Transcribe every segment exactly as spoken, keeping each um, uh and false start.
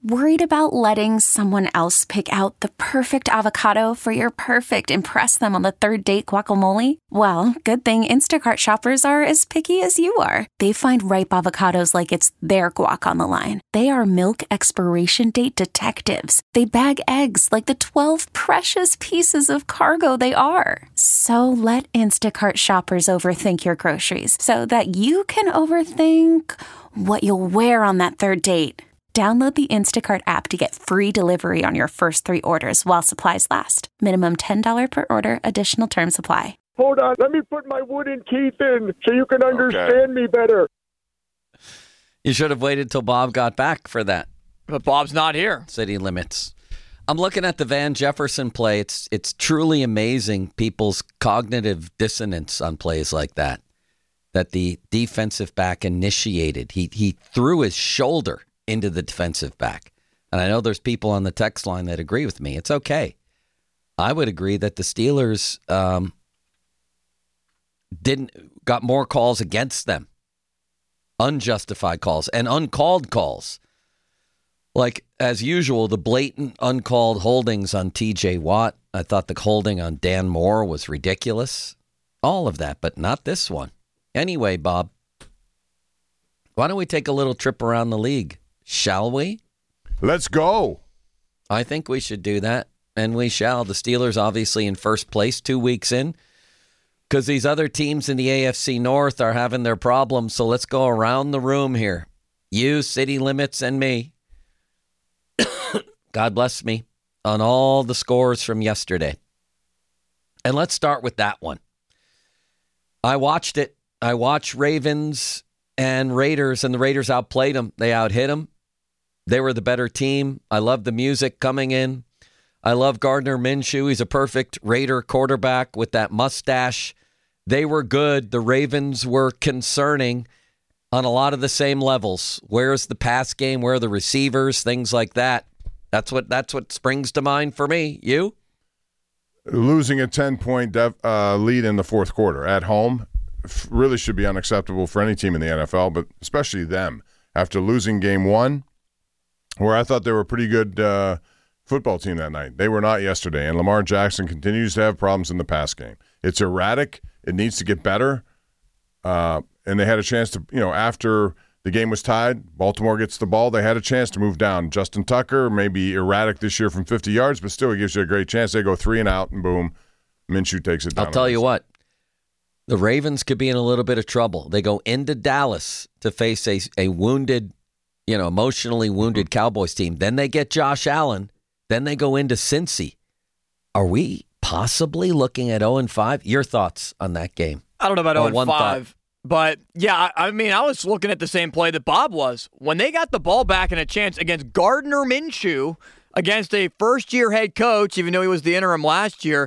Worried about letting someone else pick out the perfect avocado for your perfect impress them on the third date guacamole? Well, good thing Instacart shoppers are as picky as you are. They find ripe avocados like it's their guac on the line. They are milk expiration date detectives. They bag eggs like the twelve precious pieces of cargo they are. So let Instacart shoppers overthink your groceries so that you can overthink what you'll wear on that third date. Download the Instacart app to get free delivery on your first three orders while supplies last. Minimum ten dollars per order. Additional terms apply. Hold on. Let me put my wooden teeth in so you can understand okay. me better. You should have waited till Bob got back for that. But Bob's not here. City limits. I'm looking at the Van Jefferson play. It's it's truly amazing people's cognitive dissonance on plays like that, that the defensive back initiated. He he threw his shoulder into the defensive back. And I know there's people on the text line that agree with me. It's okay. I would agree that the Steelers um, didn't got more calls against them. Unjustified calls and uncalled calls. Like, as usual, the blatant uncalled holdings on T J Watt. I thought the holding on Dan Moore was ridiculous. All of that, but not this one. Anyway, Bob, why don't we take a little trip around the league? Shall we? Let's go. I think we should do that, and we shall. The Steelers obviously in first place two weeks in because these other teams in the A F C North are having their problems, so let's go around the room here. You, City Limits, and me. God bless me on all the scores from yesterday. And let's start with that one. I watched it. I watched Ravens and Raiders, and the Raiders outplayed them. They outhit them. They were the better team. I love the music coming in. I love Gardner Minshew. He's a perfect Raider quarterback with that mustache. They were good. The Ravens were concerning on a lot of the same levels. Where's the pass game? Where are the receivers? Things like that. That's what that's what springs to mind for me. You? Losing a ten-point def, uh, lead in the fourth quarter at home really should be unacceptable for any team in the N F L, but especially them. After losing game one, where I thought they were a pretty good uh, football team that night. They were not yesterday, and Lamar Jackson continues to have problems in the pass game. It's erratic. It needs to get better. Uh, and they had a chance to, you know, after the game was tied, Baltimore gets the ball, they had a chance to move down. Justin Tucker may be erratic this year from fifty yards, but still it gives you a great chance. They go three and out, and boom, Minshew takes it down. I'll tell you what. The Ravens could be in a little bit of trouble. They go into Dallas to face a, a wounded, you know, emotionally wounded Cowboys team. Then they get Josh Allen. Then they go into Cincy. Are we possibly looking at oh and five? Your thoughts on that game? I don't know about oh and five. But, yeah, I, I mean, I was looking at the same play that Bob was. When they got the ball back and a chance against Gardner Minshew, against a first-year head coach, even though he was the interim last year,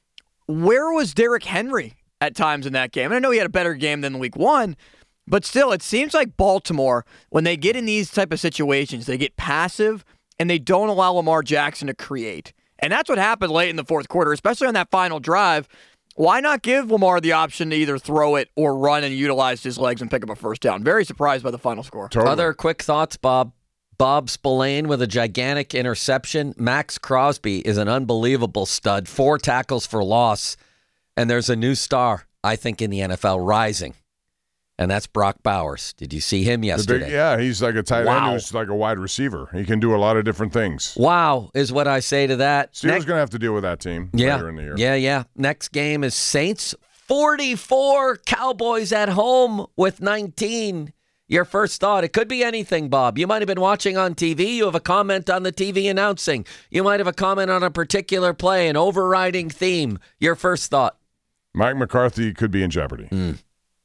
where was Derrick Henry at times in that game? And I know he had a better game than week one, but still, it seems like Baltimore, when they get in these type of situations, they get passive and they don't allow Lamar Jackson to create. And that's what happened late in the fourth quarter, especially on that final drive. Why not give Lamar the option to either throw it or run and utilize his legs and pick up a first down? Very surprised by the final score. Totally. Other quick thoughts, Bob. Bob Spillane with a gigantic interception. Max Crosby is an unbelievable stud. Four tackles for loss. And there's a new star, I think, in the N F L rising. And that's Brock Bowers. Did you see him yesterday? Big, yeah, he's like a tight wow. end who's like a wide receiver. He can do a lot of different things. Wow is what I say to that. Steelers Next, going to have to deal with that team yeah, later in the year. Yeah, yeah. Next game is Saints forty-four, Cowboys at home with nineteen. Your first thought, it could be anything, Bob. You might have been watching on T V. You have a comment on the T V announcing. You might have a comment on a particular play, an overriding theme. Your first thought. Mike McCarthy could be in jeopardy. Mm.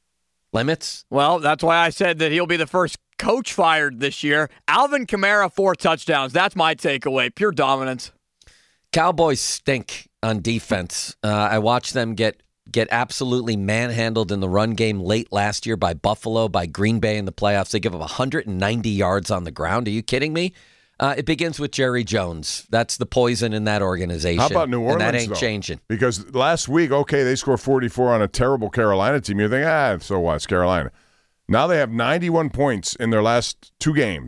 Limits? Well, that's why I said that he'll be the first coach fired this year. Alvin Kamara, four touchdowns. That's my takeaway. Pure dominance. Cowboys stink on defense. Uh, I watched them get get absolutely manhandled in the run game late last year by Buffalo, by Green Bay in the playoffs. They give up one hundred ninety yards on the ground. Are you kidding me? Uh, it begins with Jerry Jones. That's the poison in that organization. How about New Orleans, and that ain't though? changing. Because last week, okay, they scored forty-four on a terrible Carolina team. You think, ah, so what? It's Carolina. Now they have ninety-one points in their last two games. Yeah.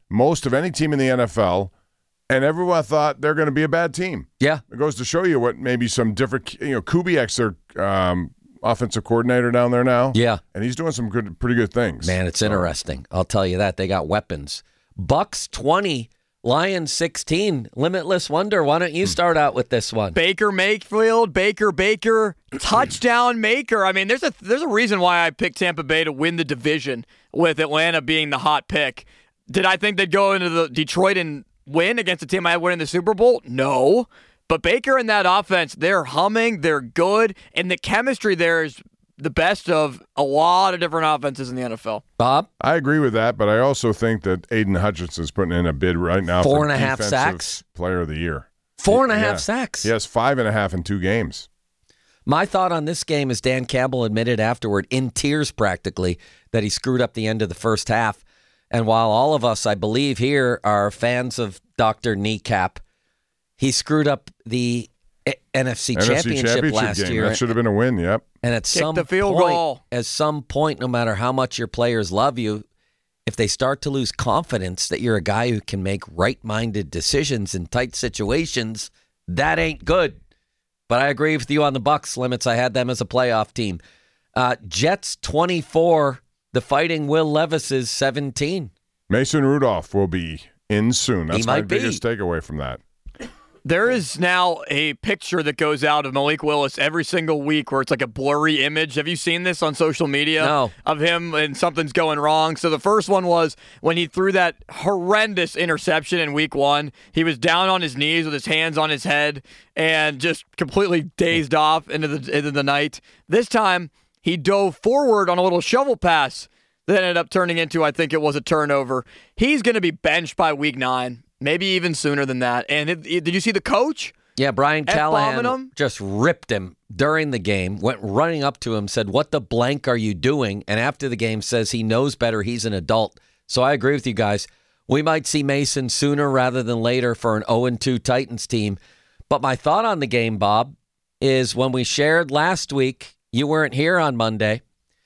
most of any team in the N F L, and everyone thought they're going to be a bad team. Yeah. It goes to show you what maybe some different, you know, Kubiak's their um, offensive coordinator down there now. Yeah. And he's doing some good, pretty good things. Man, it's so. interesting. I'll tell you that. They got weapons. Bucks twenty, Lions sixteen. Limitless Wonder. Why don't you start out with this one? Baker Mayfield, Baker Baker, touchdown maker. I mean, there's a there's a reason why I picked Tampa Bay to win the division with Atlanta being the hot pick. Did I think they'd go into the Detroit and win against a team I had winning the Super Bowl? No. But Baker and that offense, they're humming, they're good, and the chemistry there is the best of a lot of different offenses in the N F L. Bob? I agree with that, but I also think that Aiden Hutchinson's putting in a bid right now Four for and a half Defensive sacks? Player of the Year. Four and a Yeah. half sacks. He has five and a half in two games. My thought on this game is Dan Campbell admitted afterward, in tears practically, that he screwed up the end of the first half. And while all of us, I believe here, are fans of Doctor Kneecap, he screwed up the N F C, N F C Championship, Championship last game. year. That should have been a win, yep. And at Kick some the field point, goal. at some point, no matter how much your players love you, if they start to lose confidence that you're a guy who can make right-minded decisions in tight situations, that ain't good. But I agree with you on the Bucks limits. I had them as a playoff team. Uh, Jets twenty-four, the Fighting Will Levis's seventeen. Mason Rudolph will be in soon. That's He my might be. biggest takeaway from that. There is now a picture that goes out of Malik Willis every single week where it's like a blurry image. Have you seen this on social media? No. Of him and something's going wrong. So the first one was when he threw that horrendous interception in week one. He was down on his knees with his hands on his head and just completely dazed off into the into the night. This time, he dove forward on a little shovel pass that ended up turning into, I think it was a turnover. He's going to be benched by week nine. Maybe even sooner than that. And it, it, did you see the coach? Yeah, Brian F-bombing Callahan him? just ripped him during the game, went running up to him, said, "What the blank are you doing?" And after the game says he knows better, he's an adult. So I agree with you guys. We might see Mason sooner rather than later for an oh and two Titans team. But my thought on the game, Bob, is when we shared last week, you weren't here on Monday.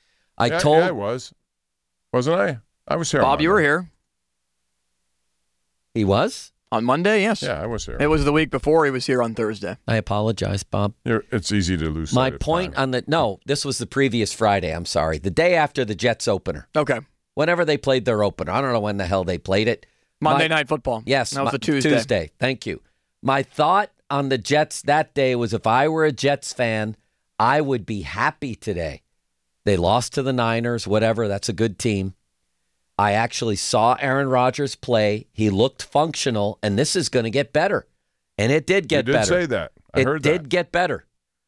I yeah, told yeah, I was. Wasn't I? I was here. on Bob, you were Monday. here. He was? On Monday, yes. Yeah, I was here. It was the week before he was here on Thursday. I apologize, Bob. You're, it's easy to lose My sight of point time. on the, no, this was the previous Friday. I'm sorry. The day after the Jets opener. Okay. Whenever they played their opener. I don't know when the hell they played it. Monday My- Night Football. Yes. That was my- the Tuesday. Tuesday. Thank you. My thought on the Jets that day was if I were a Jets fan, I would be happy today. They lost to the Niners, whatever. That's a good team. I actually saw Aaron Rodgers play. He looked functional, and this is going to get better. And it did get you did better. say that. I it heard did that. get better.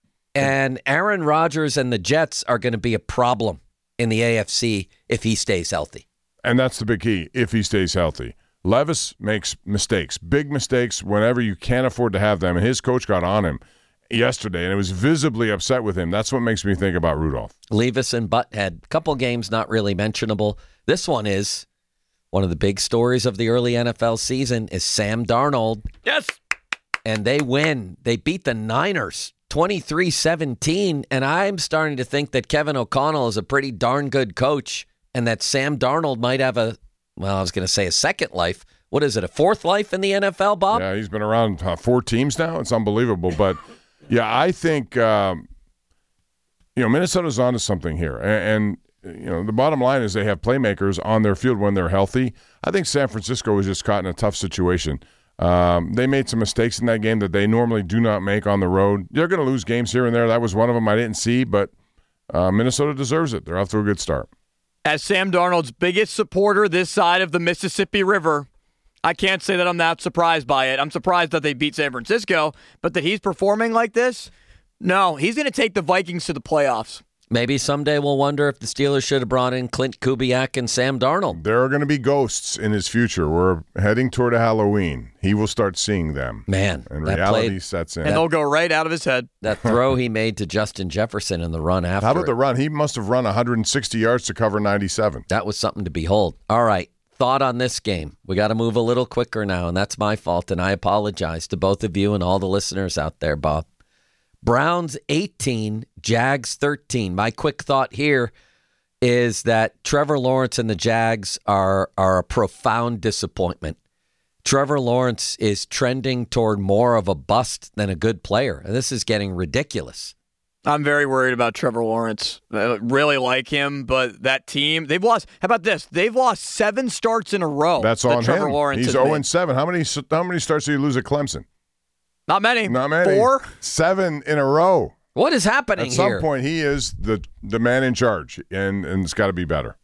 And Aaron Rodgers and the Jets are going to be a problem in the A F C if he stays healthy. And that's the big key, if he stays healthy. Levis makes mistakes, big mistakes whenever you can't afford to have them. And his coach got on him yesterday, and it was visibly upset with him. That's what makes me think about Rudolph. Levis and Butthead, couple games not really mentionable. This one is one of the big stories of the early N F L season is Sam Darnold. Yes. And they win. They beat the Niners twenty-three seventeen. And I'm starting to think that Kevin O'Connell is a pretty darn good coach and that Sam Darnold might have a, well, I was going to say a second life. What is it, a fourth life in the N F L, Bob? Yeah, he's been around uh, four teams now. It's unbelievable. But, yeah, I think, um, you know, Minnesota's onto something here. And, and, you know, the bottom line is they have playmakers on their field when they're healthy. I think San Francisco was just caught in a tough situation. Um, they made some mistakes in that game that they normally do not make on the road. They're going to lose games here and there. That was one of them I didn't see, but uh, Minnesota deserves it. They're off to a good start. As Sam Darnold's biggest supporter this side of the Mississippi River, I can't say that I'm that surprised by it. I'm surprised that they beat San Francisco, but that he's performing like this? No, he's going to take the Vikings to the playoffs. Maybe someday we'll wonder if the Steelers should have brought in Clint Kubiak and Sam Darnold. There are going to be ghosts in his future. We're heading toward a Halloween. He will start seeing them. Man, And that reality played- sets in. And they'll go right out of his head. That throw he made to Justin Jefferson in the run after How about it. the run? He must have run one hundred sixty yards to cover ninety-seven. That was something to behold. All right, thought on this game. We got to move a little quicker now, and that's my fault, and I apologize to both of you and all the listeners out there, Bob. Browns eighteen, Jags thirteen. My quick thought here is that Trevor Lawrence and the Jags are are a profound disappointment. Trevor Lawrence is trending toward more of a bust than a good player, and this is getting ridiculous. I'm very worried about Trevor Lawrence. I really like him, but that team, they've lost. How about this? They've lost seven starts in a row. That's that on Trevor him. Lawrence He's oh and seven. How many How many starts did he lose at Clemson? Not many. Not many. Four? Seven in a row. What is happening here? At some here? point, he is the the man in charge, and, and it's got to be better.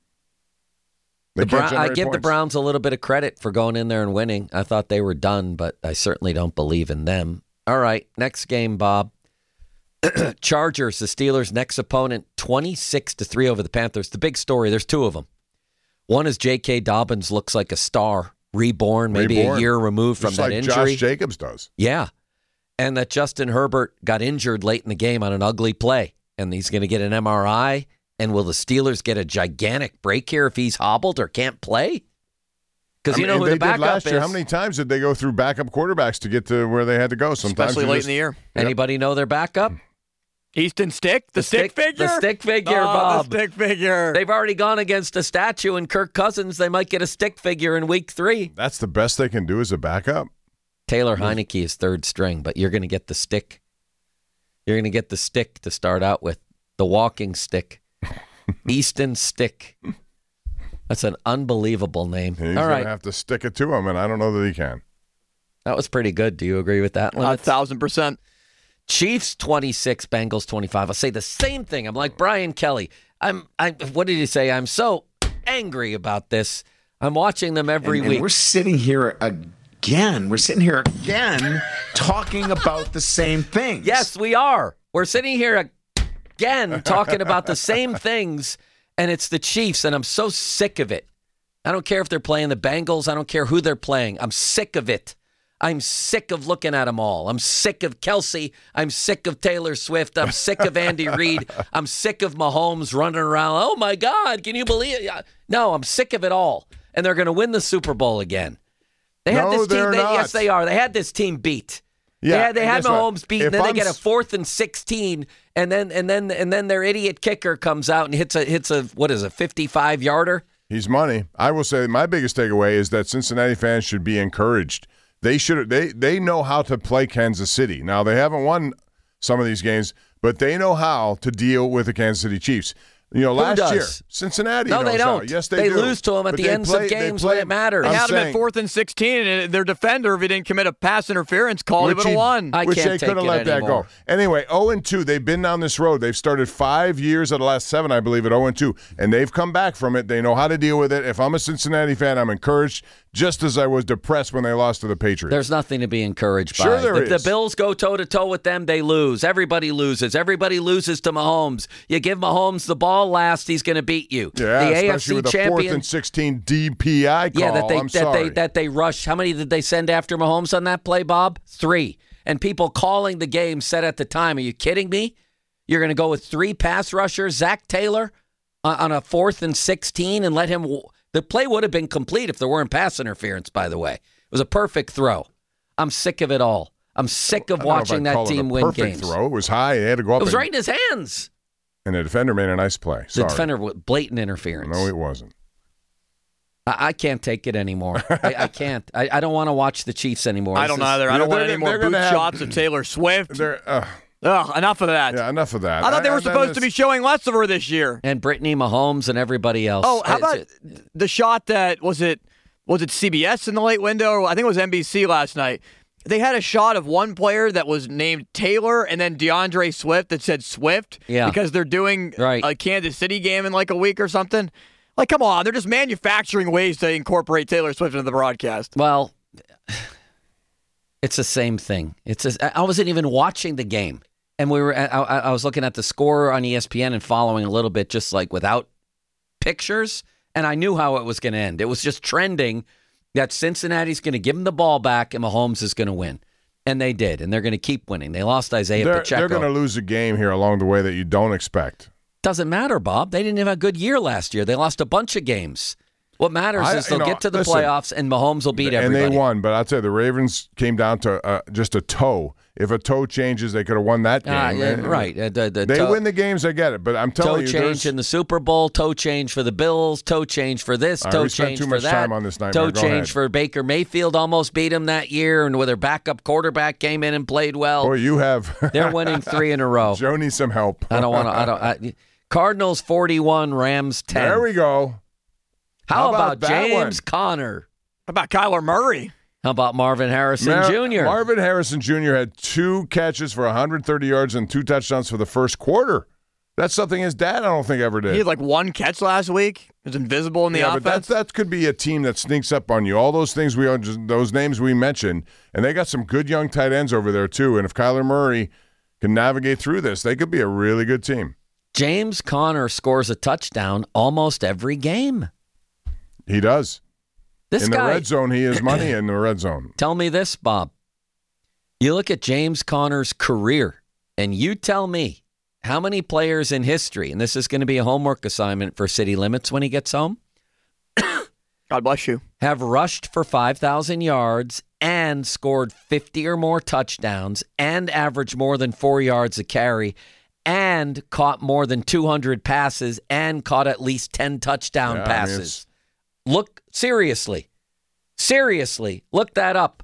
The Brown, I give points. the Browns a little bit of credit for going in there and winning. I thought they were done, but I certainly don't believe in them. All right, next game, Bob. Chargers, the Steelers' next opponent, twenty-six to three over the Panthers. The big story, there's two of them. One is J K. Dobbins looks like a star, reborn, maybe reborn. a year removed from Just that like injury. Josh Jacobs does. Yeah. And that Justin Herbert got injured late in the game on an ugly play, and he's going to get an M R I. And will the Steelers get a gigantic break here if he's hobbled or can't play? Because you I mean, know who they the backup did last is. Year. How many times did they go through backup quarterbacks to get to where they had to go? Sometimes Especially late just, in the year. Yep. Anybody know their backup? Easton Stick? The, the stick, stick figure? The stick figure, oh, Bob. The stick figure. They've already gone against a statue in Kirk Cousins. They might get a stick figure in week three. That's the best they can do as a backup. Taylor Heineke is third string, but you're going to get the stick. You're going to get the stick to start out with. The walking stick. Easton Stick. That's an unbelievable name. He's All right. going to have to stick it to him, and I don't know that he can. That was pretty good. Do you agree with that one? A thousand percent. Chiefs twenty-six, Bengals twenty-five. I'll say the same thing. I'm like Brian Kelly. I'm. I. What did he say? I'm so angry about this. I'm watching them every and, week. And we're sitting here again. We're sitting here again talking about the same things. Yes, we are. We're sitting here again talking about the same things, and it's the Chiefs, and I'm so sick of it. I don't care if they're playing the Bengals. I don't care who they're playing. I'm sick of it. I'm sick of looking at them all. I'm sick of Kelsey. I'm sick of Taylor Swift. I'm sick of Andy Reid. I'm sick of Mahomes running around. Oh, my God, can you believe it? No, I'm sick of it all. And they're going to win the Super Bowl again. They had no, this team. they're They, not. Yes, they are. They had this team beat. Yeah, they had, they had Mahomes what? beat, and If then I'm they get a s- fourth and sixteen, and then and then and then their idiot kicker comes out and hits a hits a what is a fifty-five yarder. He's money. I will say my biggest takeaway is that Cincinnati fans should be encouraged. They should. They they know how to play Kansas City. Now they haven't won some of these games, but they know how to deal with the Kansas City Chiefs. You know, Who last does? year Cincinnati. No, knows they don't. How. Yes, they, They do. lose to 'em at But the they ends of play- they games play- when it matters. They I'm had him saying- at fourth and sixteen, and their defender, if he didn't commit a pass interference call, he Which would have he- won. I Which can't they take could have it let that anymore. go. Anyway, oh and two. They've been down this road. They've started five years of the last seven, I believe, at oh and two, and they've come back from it. They know how to deal with it. If I'm a Cincinnati fan, I'm encouraged, just as I was depressed when they lost to the Patriots. There's nothing to be encouraged Sure by. there if the is. Bills go toe-to-toe with them, they lose. Everybody loses. Everybody loses to Mahomes. You give Mahomes the ball last, he's going to beat you. yeah, the especially A F C with a fourth champion. and sixteen D P I call. Yeah, that they I'm that sorry. they that they rush. How many did they send after Mahomes on that play, Bob? Three. And people calling the game said at the time, "Are you kidding me? You're going to go with three pass rushers, Zach Taylor, on, on a fourth and sixteen, and let him." W- the play would have been complete if there weren't pass interference. By the way, it was a perfect throw. I'm sick of it all. I'm sick of I don't know if watching I'd that call it a team win perfect games. throw. It was high. It had to go up. It was and, right in his hands. and the defender made a nice play. The Sorry. defender with blatant interference. No, it wasn't. I, I can't take it anymore. I, I can't. I, I don't want to watch the Chiefs anymore. I This don't is- either. I Yeah, don't want they're- any more they're boot gonna have- shots of Taylor Swift. There. Uh, Ugh, enough of that. yeah, enough of that. I thought they I- were I- supposed to that's- be showing less of her this year. And Brittany Mahomes and everybody else. Oh, how It's- about the shot that was it? Was it C B S in the late window? Or I think it was N B C last night. They had a shot of one player that was named Taylor and then DeAndre Swift that said Swift Yeah. because they're doing Right. a Kansas City game in like a week or something. Like, come on, they're just manufacturing ways to incorporate Taylor Swift into the broadcast. Well, it's the same thing. It's a, I wasn't even watching the game, and we were. I, I I was looking at the score on E S P N and following a little bit, just like without pictures, and I knew how it was going to end. It was just trending that Cincinnati's going to give him the ball back and Mahomes is going to win, and they did, and they're going to keep winning. They lost Isaiah They're, Pacheco. they're going to lose a game here along the way that you don't expect. Doesn't matter, Bob. They didn't have a good year last year. They lost a bunch of games. What matters I, is they'll you know, get to the listen, playoffs and Mahomes will beat everybody. And they won, but I'll tell you, the Ravens came down to uh, just a toe. If a toe changes, they could have won that game. Uh, yeah, and, right. Uh, the, the they toe, win the games, I get it. But I'm telling toe you, change in the Super Bowl, toe change for the Bills, toe change for this, All toe right, we spent change too for much that. time on this nightmare. Toe Go change ahead. for Baker Mayfield, almost beat him that year, and with their backup quarterback came in and played well. Boy, you have. They're winning three in a row. Joe needs some help. I don't want to. I don't. I, Cardinals forty-one, Rams ten. There we go. How, How about, about that James one? Conner? How about Kyler Murray? How about Marvin Harrison Mar- Junior? Marvin Harrison Junior had two catches for one hundred thirty yards and two touchdowns for the first quarter. That's something his dad, I don't think, ever did. He had like one catch last week. He was invisible in the yeah, offense. but that, that could be a team that sneaks up on you. All those things we those names we mentioned, and they got some good young tight ends over there too. And if Kyler Murray can navigate through this, they could be a really good team. James Conner scores a touchdown almost every game. He does. This in guy, the red zone, he is money in the red zone. Tell me this, Bob. You look at James Conner's career, and you tell me how many players in history, and this is going to be a homework assignment for City Limits when he gets home, God bless you, have rushed for five thousand yards and scored fifty or more touchdowns and averaged more than four yards a carry and caught more than two hundred passes and caught at least ten touchdown Yeah, I mean, passes. Look, seriously, seriously, look that up.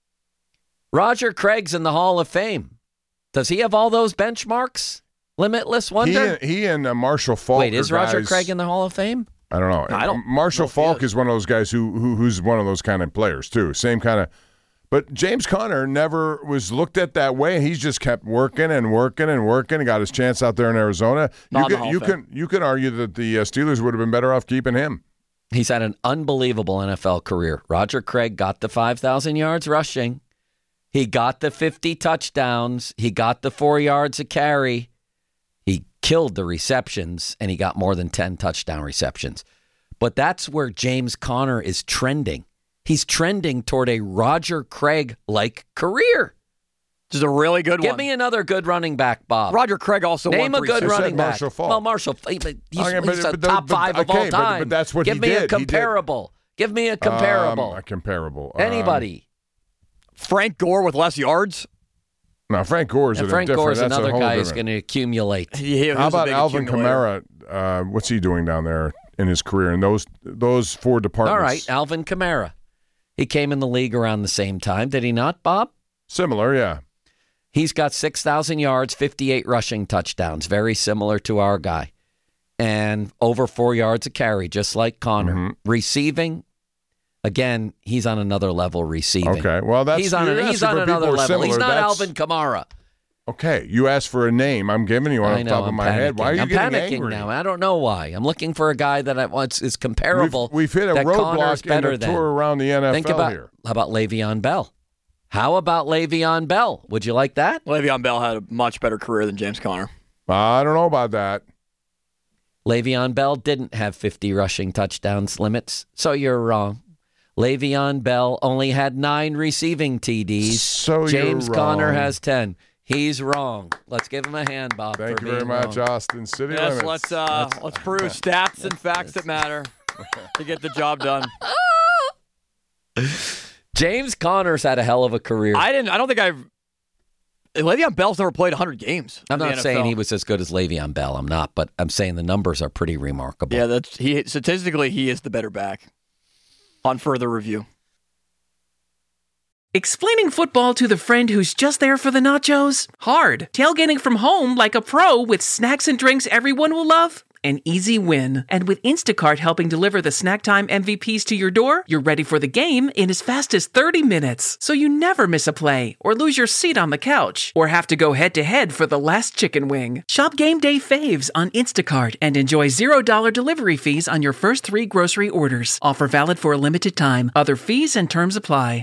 Roger Craig's in the Hall of Fame. Does he have all those benchmarks? Limitless Wonder? He, he and uh, Marshall Falk. Wait, is Roger guys, Craig in the Hall of Fame? I don't know. I don't Marshall know if he Falk is. is one of those guys who, who who's one of those kind of players too. Same kind of. But James Conner never was looked at that way. He's just kept working and working and working and got his chance out there in Arizona. You Not in the can Hall you of can you can argue that the uh, Steelers would have been better off keeping him. He's had an unbelievable N F L career. Roger Craig got the five thousand yards rushing. He got the fifty touchdowns. He got the four yards a carry. He killed the receptions, and he got more than ten touchdown receptions. But that's where James Conner is trending. He's trending toward a Roger Craig-like career. This is a really good Give one. me another good running back, Bob. Roger Craig also Name won a three good Super- running back. Marshall Falk. Well, Marshall, he- but he's, Okay, but- he's a but the- top but- five of okay, all but- time. but that's what Give he me did. a He did. comparable. Give me a comparable. Um, a comparable. Um, Anybody. Frank Gore with less yards. No, Frank Gore's And a Frank different. Gore's that's a another whole guy who's different- going to accumulate. He, he How was a about big Alvin accumulator. Kamara? Uh, what's he doing down there in his career in those those four departments? All right, Alvin Kamara. He came in the league around the same time, did he not, Bob? Similar, yeah. He's got six thousand yards, fifty-eight rushing touchdowns, very similar to our guy. And over four yards a carry, just like Connor. Mm-hmm. Receiving, again, he's on another level receiving. Okay, well, that's he's on, you're an, he's asking on for another people who are level. He's similar. not That's- Alvin Kamara. Okay, you asked for a name. I'm giving you one I off know, the top I'm of my panicking. head. Why are you I'm getting panicking angry? now. I don't know why. I'm looking for a guy that I wants is comparable. We've, we've hit a that Connor's roadblock in better the than. tour around the N F L Think about here. how about Le'Veon Bell? How about Le'Veon Bell? Would you like that? Le'Veon Bell had a much better career than James Conner. I don't know about that. Le'Veon Bell didn't have fifty rushing touchdowns limits, so you're wrong. Le'Veon Bell only had nine receiving T Ds. So James you're Conner wrong. has ten. He's wrong. Let's give him a hand, Bob. Thank for you very being much, wrong. Austin City Yes, Limits. let's uh, let's prove stats and facts that matter to get the job done. James Conner's had a hell of a career. I didn't. I don't think I've. Le'Veon Bell's never played one hundred games. I'm in the not N F L. saying he was as good as Le'Veon Bell. I'm not, but I'm saying the numbers are pretty remarkable. Yeah, that's he. Statistically, he is the better back. On further review. Explaining football to the friend who's just there for the nachos? Hard. Tailgating from home like a pro with snacks and drinks everyone will love? An easy win. And with Instacart helping deliver the snack time M V Ps to your door, you're ready for the game in as fast as thirty minutes. So you never miss a play, or lose your seat on the couch, or have to go head-to-head for the last chicken wing. Shop Game Day Faves on Instacart and enjoy zero dollars delivery fees on your first three grocery orders. Offer valid for a limited time. Other fees and terms apply.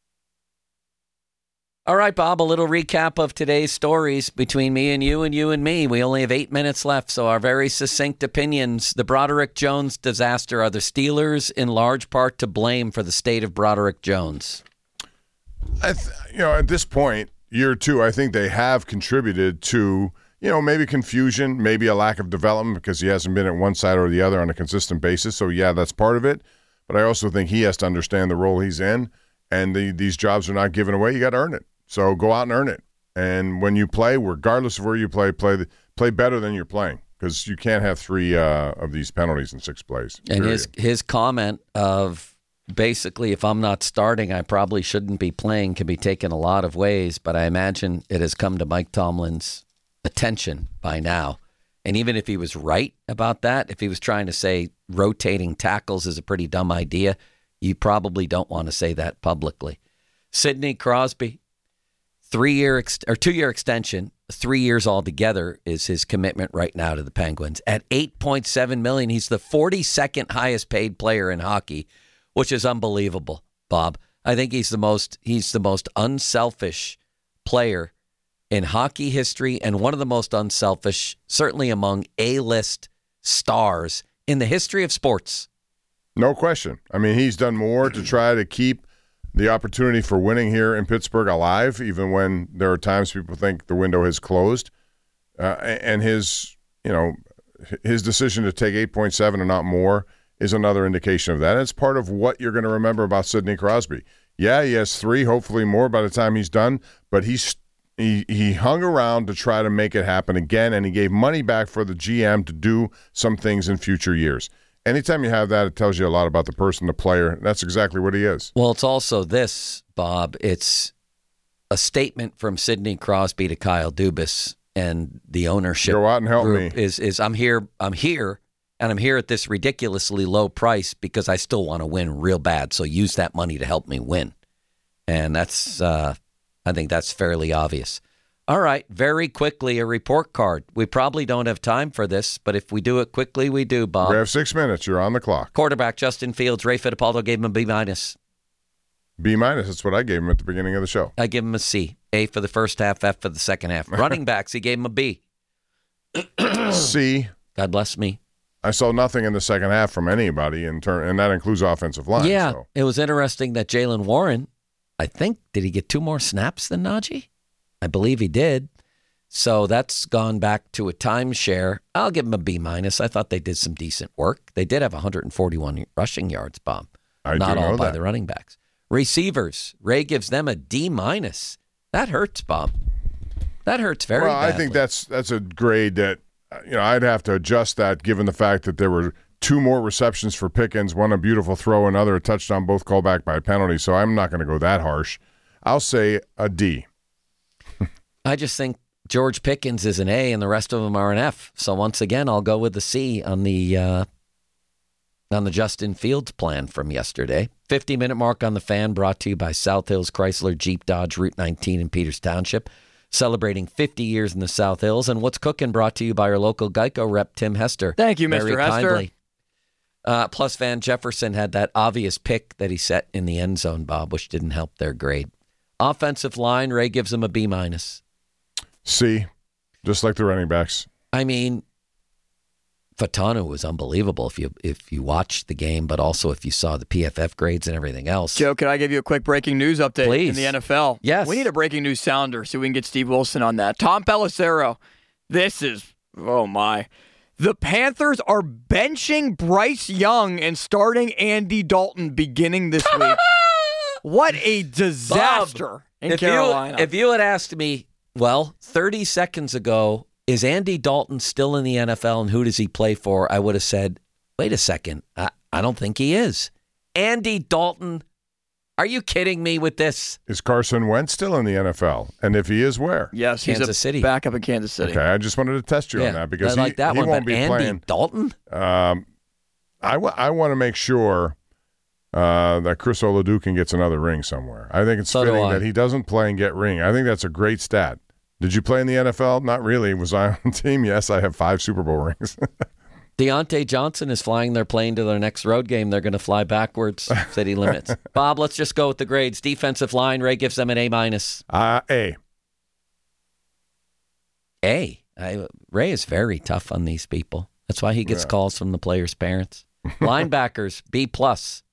All right, Bob, a little recap of today's stories between me and you and you and me. We only have eight minutes left, so our very succinct opinions. The Broderick Jones disaster. Are the Steelers in large part to blame for the state of Broderick Jones? I th- you know, at this point, year two, I think they have contributed to, you know, maybe confusion, maybe a lack of development because he hasn't been at one side or the other on a consistent basis. So, yeah, that's part of it. but I also think he has to understand the role he's in, and the, these jobs are not given away. You got to earn it. So go out and earn it. And when you play, regardless of where you play, play the, play better than you're playing, because you can't have three uh, of these penalties in six plays. And his his comment of basically, if I'm not starting, I probably shouldn't be playing, can be taken a lot of ways, but I imagine it has come to Mike Tomlin's attention by now. And even if he was right about that, if he was trying to say rotating tackles is a pretty dumb idea, you probably don't want to say that publicly. Sidney Crosby, three-year ex- or two-year extension, three years altogether is his commitment right now to the Penguins. At eight point seven million dollars, he's the forty-second highest paid player in hockey, which is unbelievable, Bob. I think he's the most he's the most unselfish player in hockey history, and one of the most unselfish, certainly among A-list stars in the history of sports. No question. I mean, he's done more to try to keep the opportunity for winning here in Pittsburgh alive, even when there are times people think the window has closed. Uh, and his, you know, his decision to take eight point seven and not more is another indication of that. And it's part of what you're going to remember about Sidney Crosby. Yeah, he has three, hopefully more by the time he's done, but he's He he hung around to try to make it happen again, and he gave money back for the G M to do some things in future years. Anytime you have that, it tells you a lot about the person, the player. That's exactly what he is. Well, it's also this, Bob. It's a statement from Sidney Crosby to Kyle Dubas and the ownership. Go out and help group me. Is is I'm here. I'm here, and I'm here at this ridiculously low price because I still want to win real bad. So use that money to help me win, and that's. Uh, I think that's fairly obvious. All right, very quickly, a report card. We probably don't have time for this, but if we do it quickly, we do, Bob. We have six minutes. You're on the clock. Quarterback Justin Fields, Ray Fittipaldo gave him a B minus. B minus. That's what I gave him at the beginning of the show. I give him a C. A for the first half, F for the second half. Running backs, he gave him a B. C. God bless me. I saw nothing in the second half from anybody, in turn, and that includes offensive line. Yeah, so. It was interesting that Jaylen Warren, I think, did he get two more snaps than Najee? I believe he did. So that's gone back to a timeshare. I'll give him a B minus. I thought they did some decent work. They did have one hundred forty-one rushing yards, Bob. I Not do know all by that. the running backs. Receivers, Ray gives them a D minus. That hurts, Bob. That hurts very well, badly. I think that's that's a grade that, you know, I'd have to adjust that given the fact that there were two more receptions for Pickens, one a beautiful throw, another a touchdown, both called back by a penalty. So I'm not going to go that harsh. I'll say a D. I just think George Pickens is an A and the rest of them are an F. So once again, I'll go with the C on the uh, on the Justin Fields plan from yesterday. fifty-minute mark on the Fan, brought to you by South Hills Chrysler Jeep Dodge Route nineteen in Peters Township, celebrating fifty years in the South Hills. And What's Cooking, brought to you by our local Geico rep, Tim Hester. Thank you, Very Mister Hester. kindly. Uh, plus, Van Jefferson had that obvious pick that he set in the end zone, Bob, which didn't help their grade. Offensive line, Ray gives him a B minus. C, just like the running backs. I mean, Fatanu was unbelievable if you if you watched the game, but also if you saw the P F F grades and everything else. Joe, can I give you a quick breaking news update Please. in the N F L? Yes. We need a breaking news sounder so we can get Steve Wilson on that. Tom Pelissero, this is, oh my. The Panthers are benching Bryce Young and starting Andy Dalton beginning this week. What a disaster Bob, in if Carolina. You, if you had asked me, well, thirty seconds ago, is Andy Dalton still in the N F L and who does he play for? I would have said, wait a second, I, I don't think he is. Andy Dalton, are you kidding me with this? Is Carson Wentz still in the N F L? And if he is, where? yes, Kansas he's a City. backup in Kansas City. Okay, I just wanted to test you yeah, on that because I like he, that he one, won't but be Andy playing. Dalton? Um, I, w- I want to make sure uh, that Chris Oladukin gets another ring somewhere. I think it's So do fitting I. that he doesn't play and get ring. I think that's a great stat. Did you play in the N F L? Not really. Was I on the team? Yes, I have five Super Bowl rings. Deontay Johnson is flying their plane to their next road game. They're going to fly backwards, city limits. Bob, let's just go with the grades. Defensive line, Ray gives them an A minus. Uh, A. A. I, Ray is very tough on these people. That's why he gets Yeah. calls from the players' parents. Linebackers, B plus.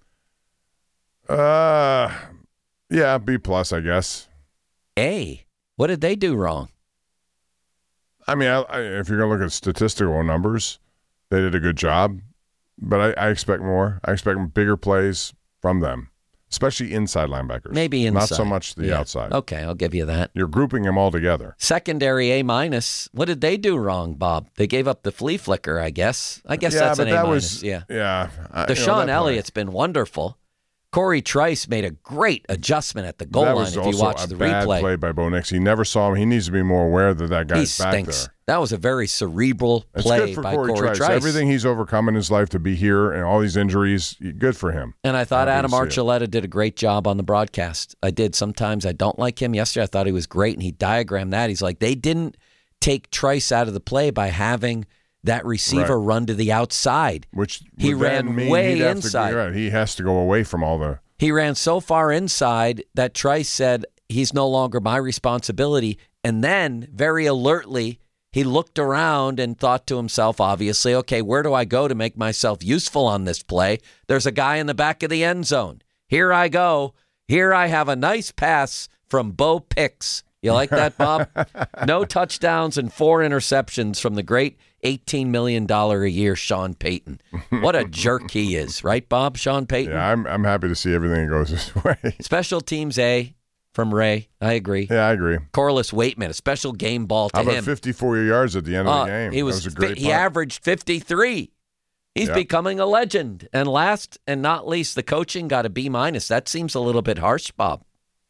Uh, yeah, B plus, I guess. A. What did they do wrong? I mean, I, I, if you're going to look at statistical numbers, they did a good job. but I, I expect more. I expect bigger plays from them, especially inside linebackers. Maybe inside. Not so much the yeah. outside. Okay, I'll give you that. You're grouping them all together. Secondary A minus. What did they do wrong, Bob? They gave up the flea flicker, I guess. I guess yeah, that's but an that A was, minus. Yeah. Yeah. I, Deshaun you know, Elliott's been wonderful. Corey Trice made a great adjustment at the goal that line was if you also watch a the bad replay. play by Bo Nix. He never saw him. He needs to be more aware that that guy's he back stinks. there. That was a very cerebral It's play good for by Corey, Corey Trice. Trice. Everything he's overcome in his life to be here and all these injuries, good for him. And I thought Happy Adam to see it. Archuleta did a great job on the broadcast. I did. Sometimes I don't like him. Yesterday I thought he was great, and he diagrammed that. He's like, they didn't take Trice out of the play by having that receiver Right. run to the outside. Which he would then ran mean way he'd have to- inside. right, he has to go away from all the... He ran so far inside that Trice said, he's no longer my responsibility. And then, very alertly, he looked around and thought to himself, obviously, okay, where do I go to make myself useful on this play? There's a guy in the back of the end zone. Here I go. Here I have a nice pass from Bo Picks. You like that, Bob? No touchdowns and four interceptions from the great eighteen million dollars a year Sean Payton. What a jerk he is, right, Bob? Sean Payton? Yeah, I'm I'm happy to see everything goes this way. Special teams A from Ray. I agree. Yeah, I agree. Corliss Waitman, a special game ball to How about him. fifty-four yards at the end of Uh, the game? He was, that was a great he punt. averaged fifty-three. He's Yeah. becoming a legend. And last and not least, the coaching got a B minus. That seems a little bit harsh, Bob.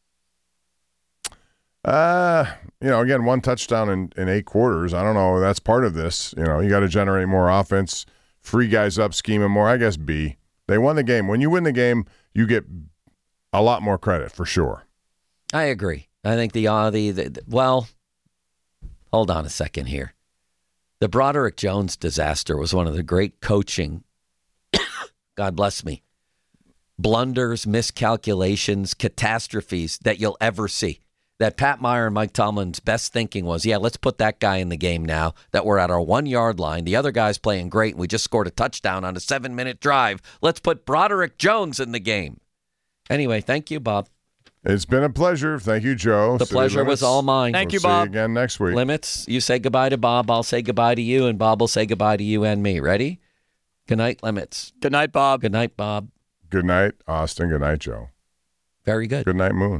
Uh, you know, again, one touchdown in, in eight quarters. I don't know. That's part of this. You know, you got to generate more offense, free guys up, scheme them more. I guess B. They won the game. When you win the game, you get a lot more credit for sure. I agree. I think the, uh, the, the, the well, hold on a second here. The Broderick Jones disaster was one of the great coaching, God bless me, blunders, miscalculations, catastrophes that you'll ever see. That Pat Meyer and Mike Tomlin's best thinking was, yeah, let's put that guy in the game now that we're at our one-yard line. The other guy's playing great, and we just scored a touchdown on a seven-minute drive. Let's put Broderick Jones in the game. Anyway, thank you, Bob. It's been a pleasure. Thank you, Joe. The City pleasure Limits. was all mine. Thank We'll you, see Bob. again next week. Limits, you say goodbye to Bob. I'll say goodbye to you, and Bob will say goodbye to you and me. Ready? Good night, Limits. Good night, Bob. Good night, Bob. Good night, Austin. Good night, Joe. Very good. Good night, Moon.